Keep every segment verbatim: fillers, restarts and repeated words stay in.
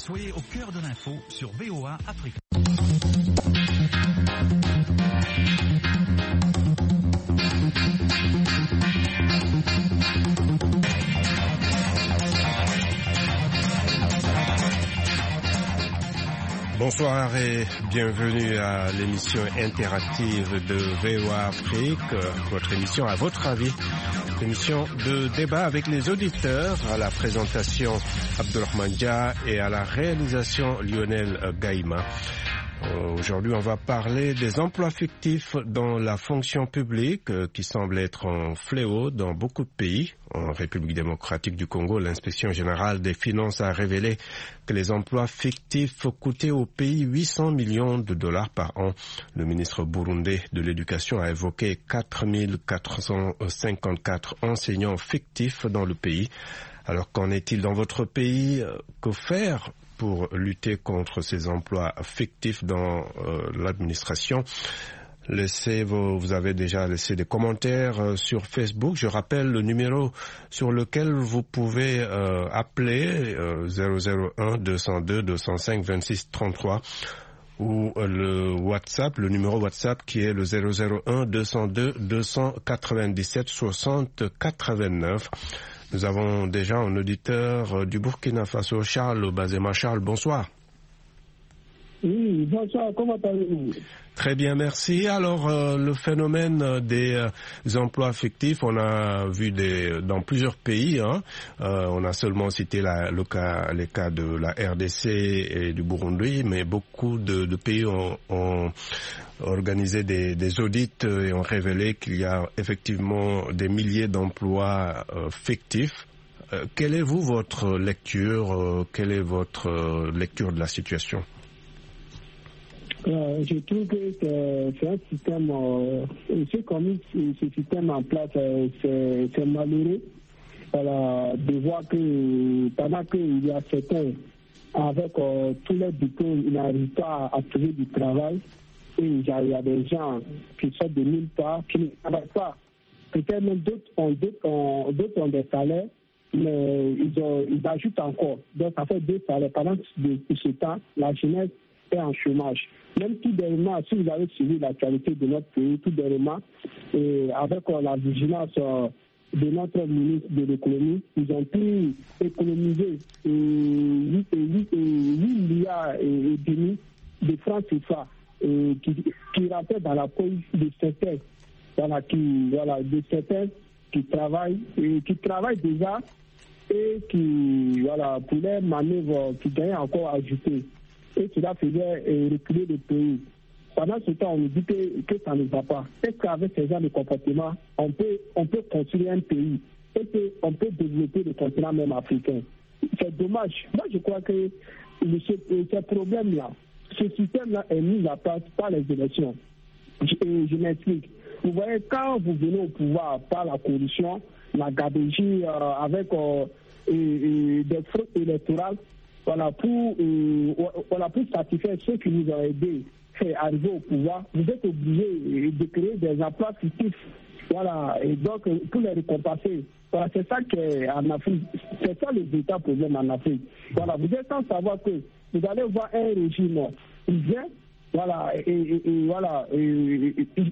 Soyez au cœur de l'info sur V O A Afrique. Bonsoir et bienvenue à l'émission interactive de V O A Afrique, votre émission à votre avis, émission de débat avec les auditeurs, à la présentation Abdulrahman Dia et à la réalisation Lionel Gaïma. Aujourd'hui, on va parler des emplois fictifs dans la fonction publique euh, qui semble être un fléau dans beaucoup de pays. En République démocratique du Congo, l'inspection générale des finances a révélé que les emplois fictifs coûtaient au pays huit cents millions de dollars par an. Le ministre burundais de l'Éducation a évoqué quatre mille quatre cent cinquante-quatre enseignants fictifs dans le pays. Alors qu'en est-il dans votre pays? Que faire pour lutter contre ces emplois fictifs dans euh, l'administration? Laissez vos, vous avez déjà laissé des commentaires euh, sur Facebook. Je rappelle le numéro sur lequel vous pouvez euh, appeler euh, zéro zéro un deux zéro deux deux zéro cinq vingt-six trente-trois ou euh, le WhatsApp, le numéro WhatsApp qui est le zéro zéro un deux zéro deux deux cent quatre-vingt-dix-sept soixante quatre-vingt-neuf. Nous avons déjà un auditeur du Burkina Faso, Charles Bazema. Charles, bonsoir. Oui, bonsoir, comment allez-vous? Très bien, merci. Alors, euh, le phénomène des euh, emplois fictifs, on a vu des, dans plusieurs pays. Hein. Euh, on a seulement cité la, le cas, les cas de la R D C et du Burundi, mais beaucoup de, de pays ont, ont organisé des, des audits et ont révélé qu'il y a effectivement des milliers d'emplois euh, fictifs. Euh, quelle est, vous, votre lecture euh, Quelle est votre euh, lecture de la situation? Euh, je trouve que c'est, c'est un système, euh, ce qu'on met ce système en place, euh, c'est, c'est malheureux. Voilà, de voir que pendant qu'il y a certains, avec euh, tous les diplômes, ils n'arrivent pas à, à trouver du travail. Et il y, a, il y a des gens qui sortent de nulle part, qui ne travaillent pas. Peut-être même d'autres ont, d'autres ont, d'autres ont des salaires, mais ils, ont, ils ajoutent encore. Donc ça fait deux salaires. Pendant ce temps, la jeunesse est en chômage. Même tout dernièrement, si vous avez suivi l'actualité de notre pays, tout dernièrement, et avec euh, la vigilance euh, de notre ministre de l'économie, ils ont pu économiser huit milliards et demi de francs C F A qui, qui rentraient dans la poche de certains, voilà, qui, voilà, de certains qui travaillent, et qui travaillent déjà et qui, voilà, pour les manœuvres qui gagnent encore à ajouter. Et cela faisait euh, reculer le pays. Pendant ce temps, on nous dit que, que ça ne va pas. Est-ce qu'avec ces genre de comportement, on peut, on peut construire un pays et qu'on peut développer le continent même africain? C'est dommage. Moi, je crois que ce, ce problème-là, ce système-là est mis à place par les élections. Je, je m'explique. Vous voyez, quand vous venez au pouvoir par la corruption, la gabegie, euh, avec euh, et, et des fraudes électorales, voilà, pour, euh, voilà, pour satisfaire ceux qui nous ont aidés à arriver au pouvoir, vous êtes obligés de créer des emplois fictifs. Voilà, et donc pour les récompenser. Voilà, c'est ça qu'en Afrique, c'est ça le véritable problème en Afrique. Voilà, vous êtes sans savoir que vous allez voir un régime, il vient, voilà, et, et, et voilà, et, et, et,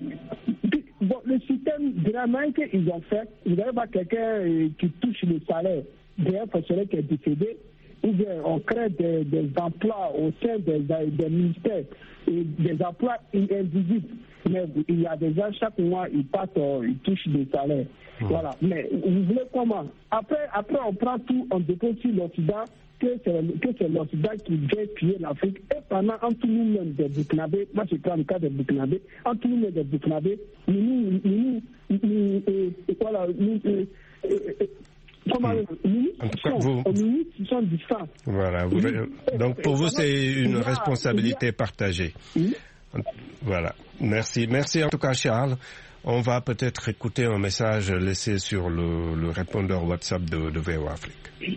bon, le système vraiment qu'ils ont fait, vous allez voir quelqu'un qui touche le salaire d'un fonctionnaire qui est décédé, ou bien on crée des, des emplois au sein des, des ministères, et des emplois invisibles. Mais il y a des gens, chaque mois, ils partent, ils touchent des salaires. Mmh. Voilà. Mais vous voulez comment? Après, après, on prend tout, on dépose sur l'Occident, que c'est, que c'est l'Occident qui vient piller l'Afrique. Et pendant, entre nous-mêmes des Burkinabés, moi je prends le cas des Burkinabés, entre nous-mêmes des Burkinabés, nous, nous, nous, nous, nous, euh, voilà, nous, euh, euh, Comment mmh. nous, sont, vous... nous sont distants. Voilà. Vous... Donc pour vous, c'est une a, responsabilité a... partagée. Mmh. Voilà. Merci. Merci en tout cas, Charles. On va peut-être écouter un message laissé sur le, le répondeur WhatsApp de, de V O A Afrique.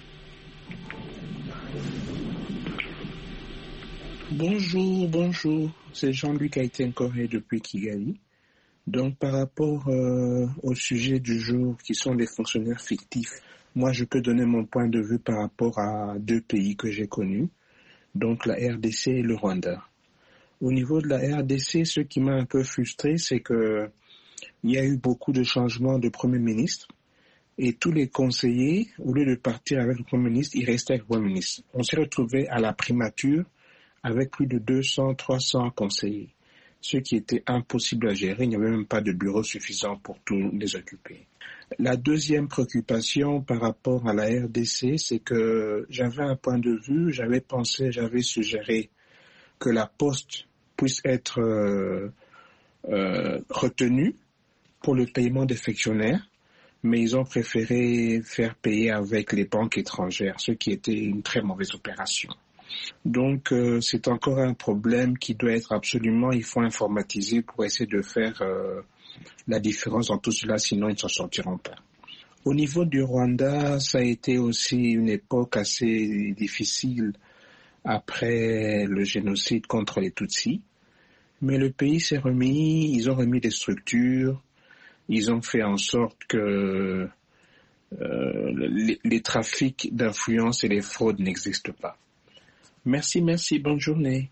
Bonjour, bonjour. C'est Jean-Luc Haïtien Corée depuis Kigali. Donc, par rapport euh, au sujet du jour, qui sont les fonctionnaires fictifs moi je peux donner mon point de vue par rapport à deux pays que j'ai connus, donc la R D C et le Rwanda. Au niveau de la R D C, ce qui m'a un peu frustré, c'est que il y a eu beaucoup de changements de Premier ministre et tous les conseillers, au lieu de partir avec le Premier ministre, ils restaient avec le Premier ministre. On s'est retrouvé à la primature avec plus de deux cents, trois cents conseillers, ce qui était impossible à gérer. Il n'y avait même pas de bureau suffisant pour tous les occuper. La deuxième préoccupation par rapport à la R D C, c'est que j'avais un point de vue, j'avais pensé, j'avais suggéré que la poste puisse être euh, euh, retenue pour le paiement des fonctionnaires, mais ils ont préféré faire payer avec les banques étrangères, ce qui était une très mauvaise opération. Donc euh, c'est encore un problème qui doit être absolument, il faut informatiser pour essayer de faire euh, la différence dans tout cela, sinon ils ne s'en sortiront pas. Au niveau du Rwanda, ça a été aussi une époque assez difficile après le génocide contre les Tutsis. Mais le pays s'est remis, ils ont remis des structures, ils ont fait en sorte que euh, les, les trafics d'influence et les fraudes n'existent pas. Merci, merci, bonne journée.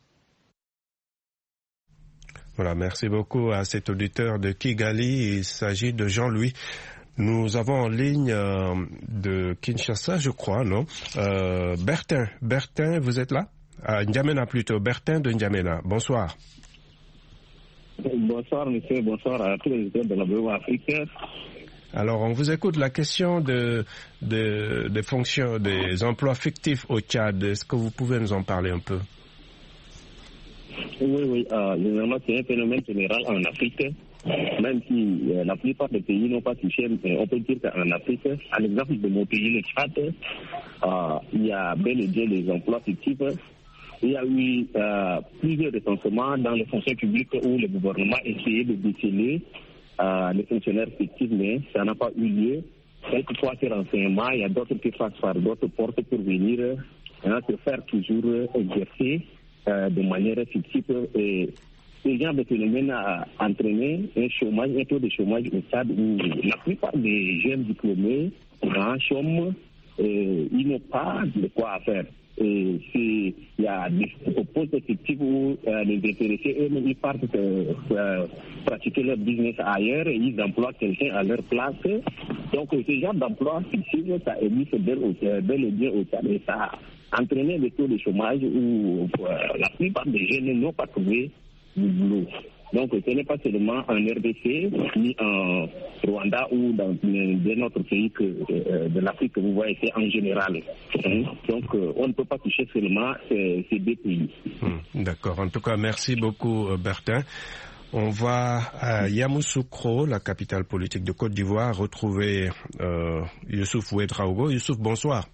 Voilà, merci beaucoup à cet auditeur de Kigali. Il s'agit de Jean-Louis. Nous avons en ligne euh, de Kinshasa, je crois, non euh, Bertin, Bertin, vous êtes là? À N'Djamena plutôt, Bertin de N'Djamena. Bonsoir. Bonsoir, monsieur, bonsoir à tous les auditeurs de la V O A Afrique. Alors, on vous écoute la question de, de, des fonctions, des emplois fictifs au Tchad. Est-ce que vous pouvez nous en parler un peu? Oui, oui, euh, généralement, c'est un phénomène général en Afrique. Même si euh, la plupart des pays n'ont pas touché, mais on peut dire qu'en Afrique, à l'exemple de mon pays, le Tchad, euh, il y a bel et bien des emplois fictifs. Il y a eu euh, plusieurs recensements dans les fonctions publiques où le gouvernement essayait de déceler euh, les fonctionnaires fictifs, mais ça n'a pas eu lieu. Quelquefois, ces renseignements, il y a d'autres qui passent par d'autres portes pour venir hein, se faire toujours exercer euh, de manière fictive. Et ce genre de phénomène a entraîné un chômage, un taux de chômage au stade où la plupart des jeunes diplômés en chômage, et ils n'ont pas de quoi faire. Et il y a des postes effectifs où euh, les intéressés eux-mêmes ils partent euh, euh, pratiquer leur business ailleurs et ils emploient quelqu'un à leur place. Donc ce genre d'emploi fictif, ça existe bel, bel et bien au Tchad et ça a entraîné le taux de chômage où euh, la plupart des jeunes n'ont pas trouvé du boulot. Donc ce n'est pas seulement en R D C, ni en Rwanda ou dans bien autres pays que, euh, de l'Afrique que vous voyez, c'est en général. Hein? Donc euh, on ne peut pas toucher seulement ces, ces deux pays. Hum, d'accord. En tout cas, merci beaucoup Bertin. On va à Yamoussoukro, la capitale politique de Côte d'Ivoire, retrouver euh, Youssouf Ouedraogo. Youssouf, bonsoir.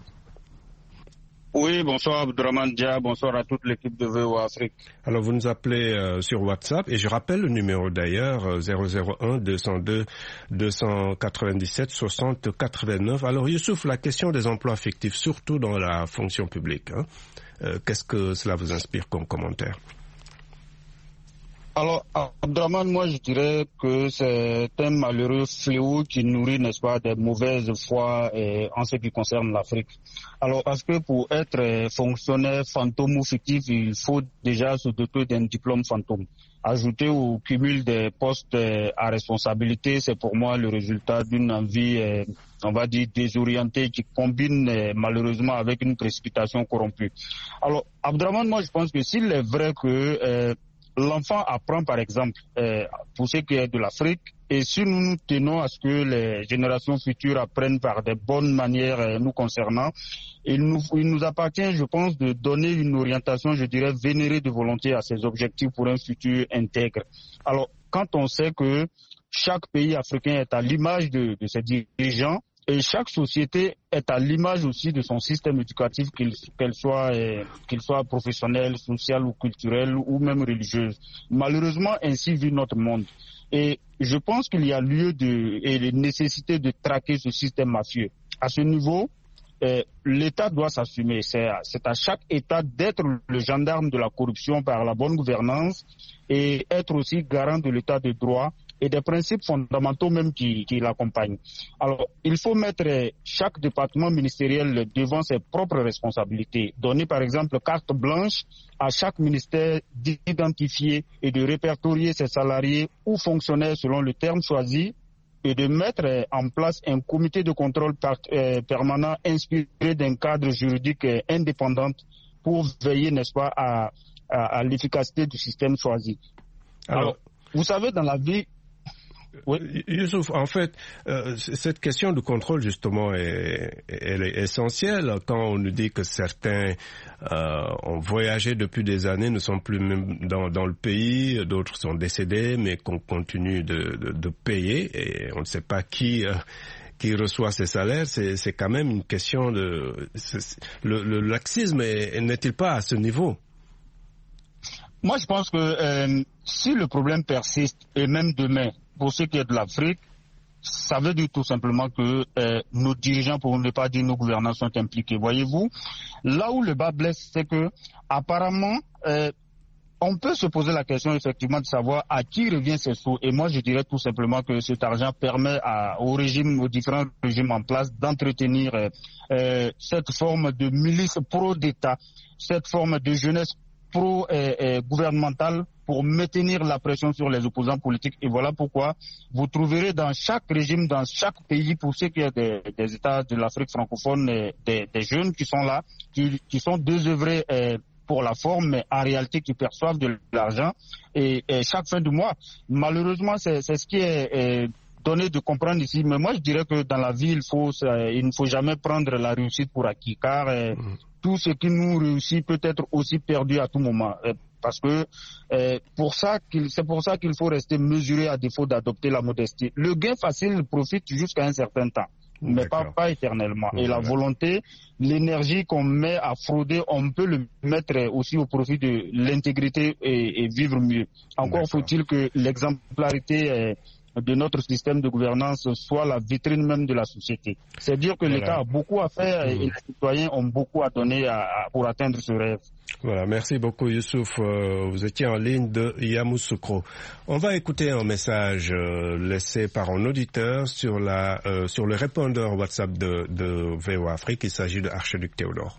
Oui, bonsoir Abdourahmane Dia, bonsoir à toute l'équipe de V O A Afrique. Alors vous nous appelez euh, sur WhatsApp et je rappelle le numéro d'ailleurs euh, zéro zéro un deux zéro deux deux cent quatre-vingt-dix-sept soixante quatre-vingt-neuf. Alors Youssouf, la question des emplois fictifs, surtout dans la fonction publique, hein, euh, qu'est-ce que cela vous inspire comme commentaire? Alors, Abdourahmane, moi je dirais que c'est un malheureux fléau qui nourrit, n'est-ce pas, des mauvaises foi eh, en ce qui concerne l'Afrique. Alors, parce que pour être eh, fonctionnaire fantôme ou fictif, il faut déjà se doter d'un diplôme fantôme. Ajouter au cumul des postes eh, à responsabilité, c'est pour moi le résultat d'une envie, eh, on va dire, désorientée qui combine eh, malheureusement avec une précipitation corrompue. Alors, Abdourahmane, moi je pense que s'il est vrai que eh, l'enfant apprend, par exemple, euh, pour ce qui est de l'Afrique, et si nous nous tenons à ce que les générations futures apprennent par de bonnes manières euh, nous concernant, il nous, il nous appartient, je pense, de donner une orientation, je dirais, vénérée de volonté à ces objectifs pour un futur intègre. Alors, quand on sait que chaque pays africain est à l'image de, de ses dirigeants, et chaque société est à l'image aussi de son système éducatif, qu'il, qu'elle soit, euh, qu'il soit professionnel, social ou culturel ou même religieuse. Malheureusement, ainsi vit notre monde. Et je pense qu'il y a lieu de, et de nécessité de traquer ce système mafieux. À ce niveau, euh, l'État doit s'assumer. C'est à, c'est à chaque État d'être le gendarme de la corruption par la bonne gouvernance et être aussi garant de l'État de droit et des principes fondamentaux même qui, qui l'accompagnent. Alors, il faut mettre chaque département ministériel devant ses propres responsabilités. Donner par exemple carte blanche à chaque ministère d'identifier et de répertorier ses salariés ou fonctionnaires selon le terme choisi, et de mettre en place un comité de contrôle par, euh, permanent inspiré d'un cadre juridique euh, indépendant pour veiller, n'est-ce pas, à, à, à l'efficacité du système choisi. Alors, Alors, vous savez, dans la vie... Oui. Youssouf, en fait, euh, cette question de contrôle, justement, est, elle est essentielle quand on nous dit que certains euh, ont voyagé depuis des années, ne sont plus même dans, dans le pays, d'autres sont décédés, mais qu'on continue de, de, de payer, et on ne sait pas qui... Euh, qui reçoit ces salaires, c'est, c'est quand même une question de... Le, le laxisme est, n'est-il pas à ce niveau? Moi, je pense que euh, si le problème persiste, et même demain, pour ce qui est de l'Afrique, ça veut dire tout simplement que euh, nos dirigeants, pour ne pas dire nos gouvernants, sont impliqués. Voyez-vous, là où le bas blesse, c'est que apparemment, euh, on peut se poser la question effectivement de savoir à qui revient ces sous. Et moi, je dirais tout simplement que cet argent permet à, au régime, aux différents régimes en place d'entretenir euh, euh, cette forme de milice pro-d'État, cette forme de jeunesse pro-gouvernementale euh, euh, pour maintenir la pression sur les opposants politiques. Et voilà pourquoi vous trouverez dans chaque régime, dans chaque pays, pour ce qui est des, des États de l'Afrique francophone, euh, des, des jeunes qui sont là, qui, qui sont désœuvrés euh, pour la forme, mais en réalité qui perçoivent de l'argent et, et chaque fin du mois. Malheureusement, c'est, c'est ce qui est, est donné de comprendre ici. Mais moi, je dirais que dans la vie, il faut, il ne faut jamais prendre la réussite pour acquis, car euh, mmh. tout ce qui nous réussit peut être aussi perdu à tout moment. Euh, parce que euh, pour ça qu'il, c'est pour ça qu'il faut rester mesuré à défaut d'adopter la modestie. Le gain facile profite jusqu'à un certain temps, mais pas, pas éternellement. Et la volonté, l'énergie qu'on met à frauder, on peut le mettre aussi au profit de l'intégrité et, et vivre mieux. Encore D'accord. faut-il que l'exemplarité euh, de notre système de gouvernance soit la vitrine même de la société. C'est dire que voilà. l'État a beaucoup à faire et mmh. les citoyens ont beaucoup à donner à, à, pour atteindre ce rêve. Voilà, merci beaucoup Youssouf. Euh, vous étiez en ligne de Yamoussoukro. On va écouter un message euh, laissé par un auditeur sur, la, euh, sur le répondeur WhatsApp de, de V O A Afrique. Il s'agit de Archiduc Théodore.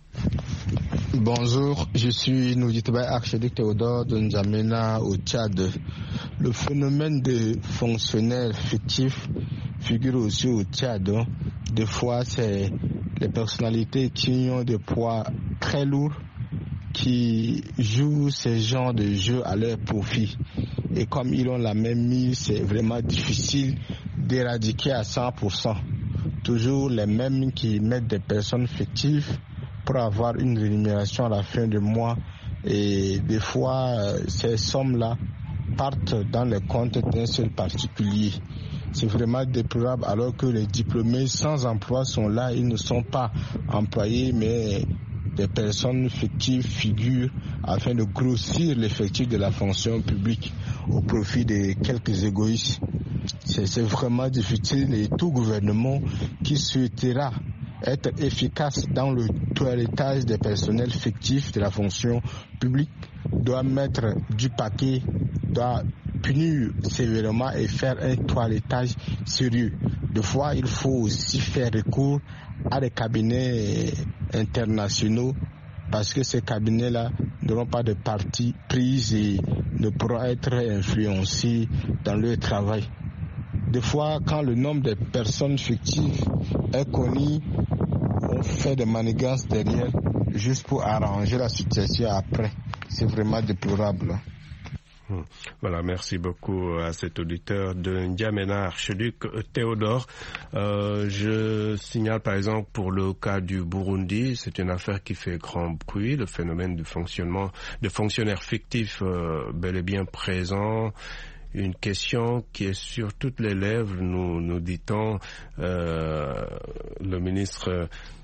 Bonjour, je suis Nouditba Archiduc Théodore de N'Djamena au Tchad. Le phénomène de fonctionnaires fictifs figure aussi au Tchad. Des fois, c'est les personnalités qui ont des poids très lourds qui jouent ces genres de jeux à leur profit. Et comme ils ont la même mise, c'est vraiment difficile d'éradiquer à cent pour cent. Toujours les mêmes qui mettent des personnes fictives pour avoir une rémunération à la fin du mois. Et des fois, ces sommes-là partent dans les comptes d'un seul particulier. C'est vraiment déplorable alors que les diplômés sans emploi sont là, ils ne sont pas employés, mais des personnes fictives figurent afin de grossir l'effectif de la fonction publique au profit de quelques égoïstes. C'est, c'est vraiment difficile et tout gouvernement qui souhaitera être efficace dans le toilettage des personnels fictifs de la fonction publique doit mettre du paquet, doit punir sévèrement et faire un toilettage sérieux. Des fois, il faut aussi faire recours à des cabinets internationaux parce que ces cabinets-là n'auront pas de parti prise et ne pourront être influencés dans leur travail. Des fois, quand le nombre de personnes fictives est connu, on fait des manigances derrière juste pour arranger la situation après. C'est vraiment déplorable. Voilà, merci beaucoup à cet auditeur de N'Djamena, Archiduc Théodore. Euh, je signale par exemple pour le cas du Burundi, c'est une affaire qui fait grand bruit, le phénomène de fonctionnement de fonctionnaires fictifs euh, bel et bien présent. Une question qui est sur toutes les lèvres, nous, nous dit-on, euh, le ministre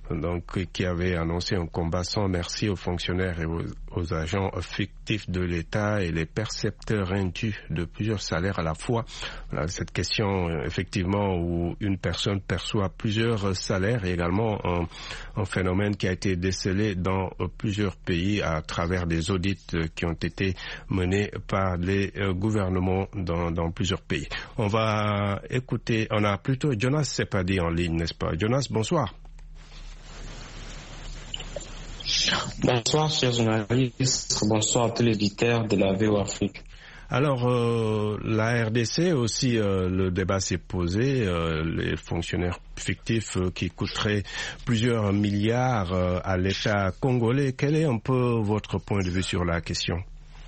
donc, qui avait annoncé un combat sans merci aux fonctionnaires et aux, aux agents fictifs de l'État et les percepteurs indus de plusieurs salaires à la fois. Voilà, cette question, effectivement, où une personne perçoit plusieurs salaires et également un, un phénomène qui a été décelé dans plusieurs pays à travers des audits qui ont été menés par les gouvernements dans, dans plusieurs pays. On va écouter, on a plutôt Jonas Sepadi en ligne, n'est-ce pas? Jonas, bonsoir. Bonsoir, chers journalistes. Bonsoir à tous les auditeurs de la V O A Afrique. Alors, euh, la R D C aussi, euh, le débat s'est posé, euh, les fonctionnaires fictifs euh, qui coûteraient plusieurs milliards euh, à l'État congolais. Quel est un peu votre point de vue sur la question?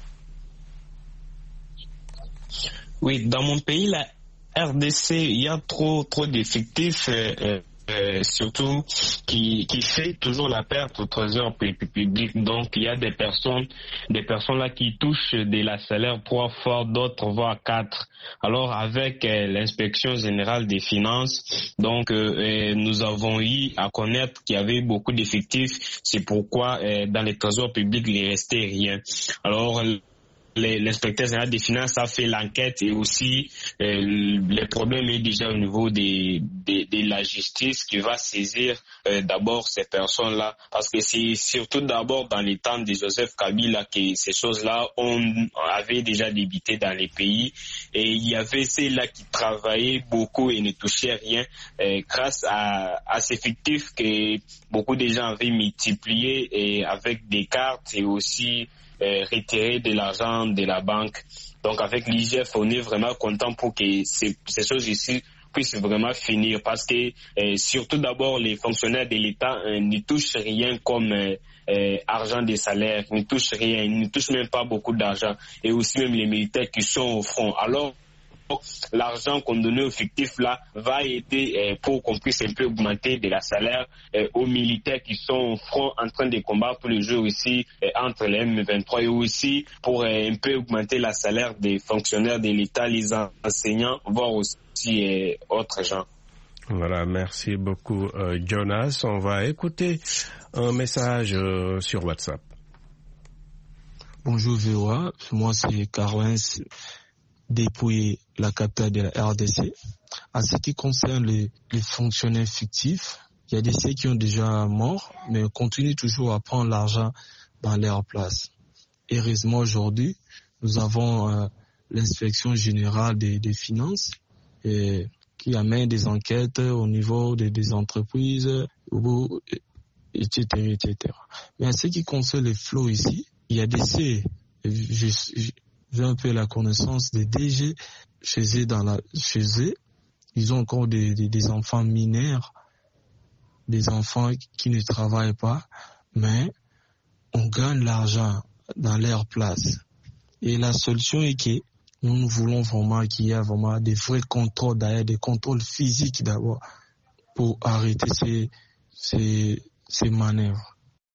Oui, dans mon pays, la R D C, il y a trop, trop d'effectifs, euh, euh, Euh, surtout qui, qui fait toujours la perte au trésor public. Donc il y a des personnes, des personnes là qui touchent de la salaire trois fois, d'autres voire quatre. Alors avec euh, l'inspection générale des finances, donc euh, nous avons eu à connaître qu'il y avait beaucoup d'effectifs. C'est pourquoi euh, dans les trésors publics il ne restait rien. Alors l'inspecteur général des finances a fait l'enquête et aussi euh, le problème est déjà au niveau de, de, de la justice qui va saisir euh, d'abord ces personnes-là, parce que c'est surtout d'abord dans les temps de Joseph Kabila que ces choses-là on avait déjà débuté dans les pays et il y avait ceux-là qui travaillaient beaucoup et ne touchaient rien euh, grâce à, à ces fictifs que beaucoup de gens avaient multiplié et avec des cartes et aussi Euh, retirer de l'argent de la banque. Donc avec l'I G F, on est vraiment content pour que ces, ces choses ici puissent vraiment finir, parce que euh, surtout d'abord les fonctionnaires de l'État euh, ne touchent rien comme euh, euh, argent des salaires, ne touchent rien, ils ne touchent même pas beaucoup d'argent, et aussi même les militaires qui sont au front. Alors l'argent qu'on donnait aux fictifs là va aider euh, pour qu'on puisse un peu augmenter de la salaire euh, aux militaires qui sont au front en train de combattre tous les jours ici euh, entre les M vingt-trois, et aussi pour euh, un peu augmenter la salaire des fonctionnaires de l'État, les enseignants, voire aussi euh, autres gens. Voilà, merci beaucoup euh, Jonas. On va écouter un message euh, sur WhatsApp. Bonjour V O A, moi c'est Carwens depuis la capitale de la R D C. En ce qui concerne les, les fonctionnaires fictifs, il y a des ceux qui ont déjà mort, mais continuent toujours à prendre l'argent dans leur place. Heureusement, aujourd'hui, nous avons euh, l'inspection générale des, des finances et, qui amène des enquêtes au niveau des, des entreprises, et cetera, et cetera. Mais en ce qui concerne les flots ici, il y a des ceux, je, je, j'ai un peu la connaissance des D G chez eux, dans la, chez eux. Ils ont encore des, des, des enfants mineurs, des enfants qui ne travaillent pas, mais on gagne l'argent dans leur place. Et la solution est que nous, nous voulons vraiment qu'il y ait vraiment des vrais contrôles, d'ailleurs des contrôles physiques d'abord, pour arrêter ces, ces, ces manœuvres.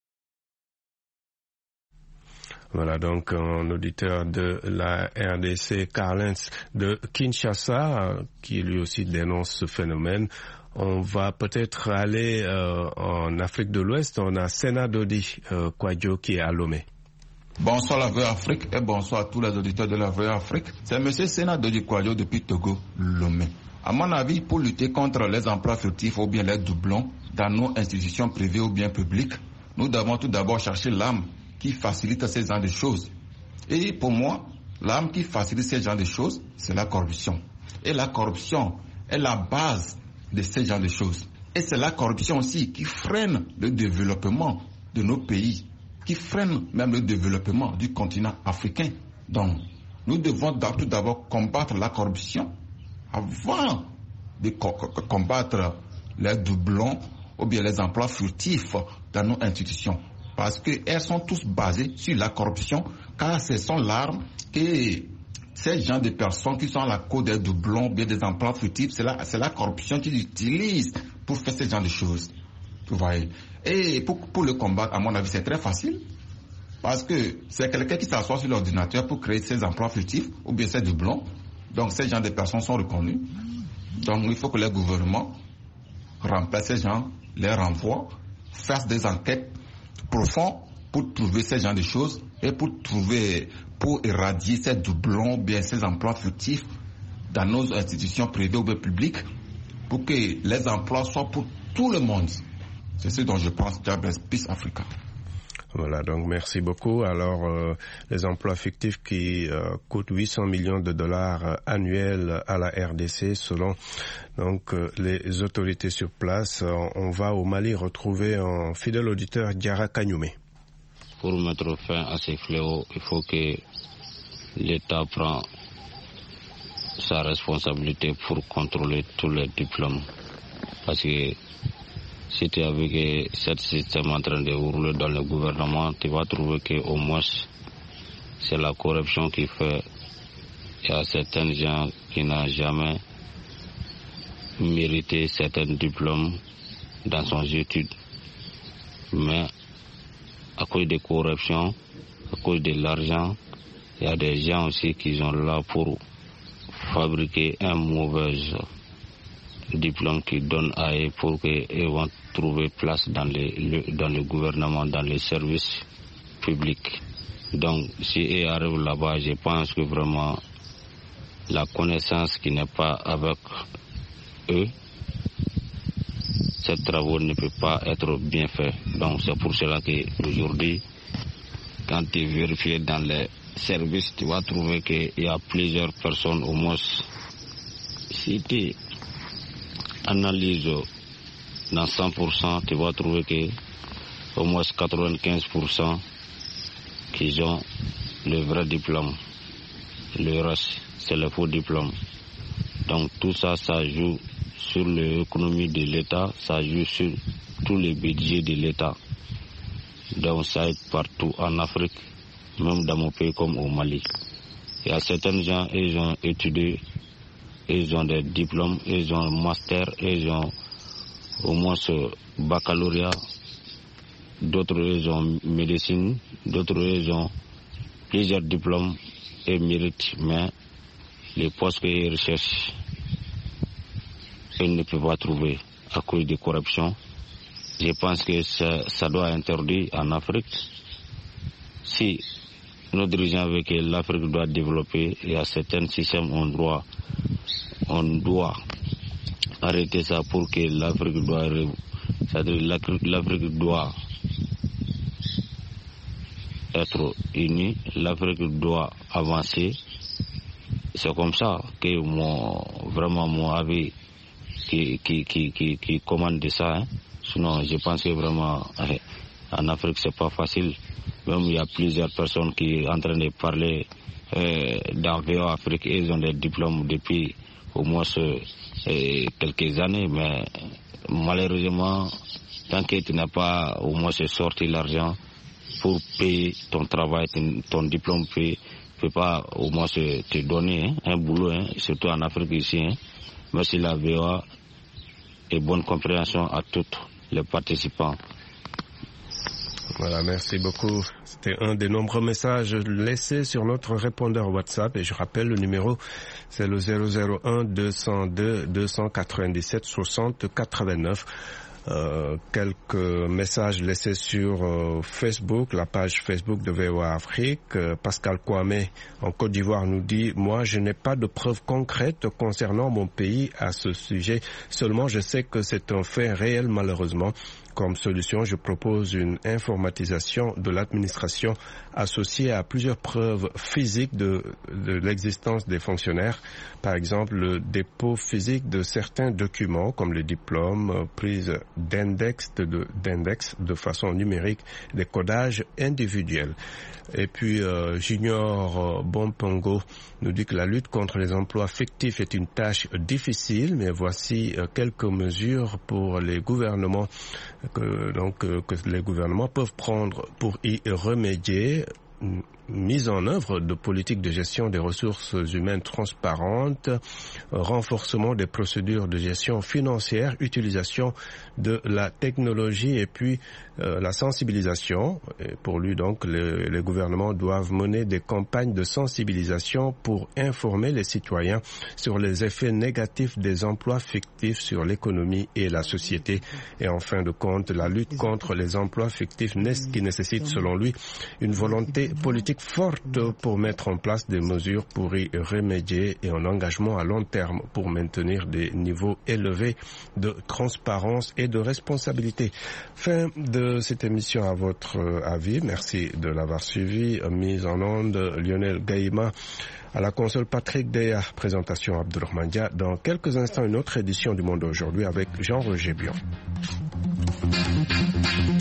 Voilà donc un auditeur de la R D C, Carlens de Kinshasa, qui lui aussi dénonce ce phénomène. On va peut-être aller euh, en Afrique de l'Ouest. On a Sena Dodi euh, Kwadjo qui est à Lomé. Bonsoir la V O A Afrique et bonsoir à tous les auditeurs de la V O A Afrique. C'est M. Sena Dodi Kwadjo depuis Togo, Lomé. À mon avis, pour lutter contre les emplois fictifs ou bien les doublons dans nos institutions privées ou bien publiques, nous devons tout d'abord chercher l'âme qui facilite ces genres de choses. Et pour moi, l'arme qui facilite ces genres de choses, c'est la corruption. Et la corruption est la base de ces genres de choses. Et c'est la corruption aussi qui freine le développement de nos pays, qui freine même le développement du continent africain. Donc, nous devons tout d'abord combattre la corruption avant de combattre les doublons ou bien les emplois furtifs dans nos institutions. Parce qu'elles sont tous basées sur la corruption, car ce sont l'arme que ces gens de personnes qui sont à la côte des doublons, bien des emplois fictifs, c'est la, c'est la corruption qu'ils utilisent pour faire ce genre de choses. Vous voyez. Et pour, pour le combattre, à mon avis, c'est très facile. Parce que c'est quelqu'un qui s'assoit sur l'ordinateur pour créer ces emplois fictifs, ou bien ces doublons. Donc ces gens de personnes sont reconnus. Donc il faut que les gouvernements remplacent ces gens, les renvoient fasse des enquêtes profondes pour trouver ce genre de choses et pour trouver, pour éradier ces doublons, bien ces emplois fictifs dans nos institutions privées ou publiques, pour que les emplois soient pour tout le monde. C'est ce dont je pense, Jabez Peace Africa. Voilà, donc merci beaucoup. Alors, euh, les emplois fictifs qui euh, coûtent huit cents millions de dollars euh, annuels à la R D C, selon donc euh, les autorités sur place. Euh, on va au Mali retrouver un fidèle auditeur, Diarra Kagnoumé. Pour mettre fin à ces fléaux, il faut que l'État prenne sa responsabilité pour contrôler tous les diplômes. Parce que si tu es avec ce système en train de rouler dans le gouvernement, tu vas trouver qu'au moins c'est la corruption qui fait. Il y a certains gens qui n'ont jamais mérité certains diplômes dans son étude. Mais à cause de corruption, à cause de l'argent, il y a des gens aussi qui sont là pour fabriquer un mauvais diplôme qui donne à eux pour qu'ils vont trouver place dans, les, le, dans le gouvernement, dans les services publics. Donc, si ils arrivent là-bas, je pense que vraiment la connaissance qui n'est pas avec eux, ces travaux ne peuvent pas être bien faits. Donc, c'est pour cela qu'aujourd'hui, quand tu vérifies dans les services, tu vas trouver qu'il y a plusieurs personnes au moins. Si tu analyses dans cent pour cent, tu vas trouver que au moins quatre-vingt-quinze pour cent qui ont le vrai diplôme. Le reste, c'est le faux diplôme. Donc tout ça, ça joue sur l'économie de l'État, ça joue sur tous les budgets de l'État. Donc ça aide partout en Afrique, même dans mon pays comme au Mali. Il y a certains gens, ils ont étudié, ils ont des diplômes, ils ont un master, ils ont au moins ce baccalauréat, d'autres ils ont médecine, d'autres ils ont plusieurs diplômes et méritent, mais les postes qu'ils recherchent, ils ne peuvent pas trouver à cause de corruption. Je pense que ça, ça doit être interdit en Afrique. Si nos dirigeants veulent que l'Afrique doit développer, il y a certains systèmes on doit, on doit arrêter ça pour que l'Afrique doit, c'est-à-dire l'Afrique doit être unie, l'Afrique doit avancer. C'est comme ça que mon, vraiment mon avis qui, qui, qui, qui, qui commande ça. Hein. Sinon, je pense que vraiment en Afrique c'est pas facile. Même il y a plusieurs personnes qui sont en train de parler euh, dans V O A Afrique, ils ont des diplômes depuis au moins euh, quelques années, mais malheureusement, tant que tu n'as pas au moins sorti l'argent pour payer ton travail, ton diplôme ne peut pas au moins te donner hein, un boulot, hein, surtout en Afrique ici. Hein. Merci la V O A et bonne compréhension à tous les participants. Voilà, merci beaucoup. C'était un des nombreux messages laissés sur notre répondeur WhatsApp. Et je rappelle, le numéro, c'est le zéro zéro un deux zéro deux deux cent quatre-vingt-dix-sept soixante quatre-vingt-neuf. Euh, quelques messages laissés sur euh, Facebook, la page Facebook de V O A Afrique. Euh, Pascal Kwame en Côte d'Ivoire nous dit « Moi, je n'ai pas de preuves concrètes concernant mon pays à ce sujet. Seulement, je sais que c'est un fait réel, malheureusement. Comme solution, je propose une informatisation de l'administration associée à plusieurs preuves physiques de, de l'existence des fonctionnaires. Par exemple, le dépôt physique de certains documents comme les diplômes, prise d'index de, d'index de façon numérique, des codages individuels. » Et puis, euh, Junior euh, Bompongo nous dit que la lutte contre les emplois fictifs est une tâche difficile, mais voici euh, quelques mesures pour les gouvernements que, donc, euh, que les gouvernements peuvent prendre pour y remédier. mise en œuvre de politiques de gestion des ressources humaines transparentes, renforcement des procédures de gestion financière, utilisation de la technologie et puis euh, la sensibilisation. Et pour lui, donc, les, les gouvernements doivent mener des campagnes de sensibilisation pour informer les citoyens sur les effets négatifs des emplois fictifs sur l'économie et la société. Et en fin de compte, la lutte contre les emplois fictifs qui nécessite, selon lui, une volonté politique forte pour mettre en place des mesures pour y remédier et un engagement à long terme pour maintenir des niveaux élevés de transparence et de responsabilité. Fin de cette émission à votre avis. Merci de l'avoir suivi. Mise en onde Lionel Gaïma. À la console Patrick Deya. Présentation Abdourahmane Dia. Dans quelques instants, une autre édition du Monde aujourd'hui avec Jean-Roger Bion.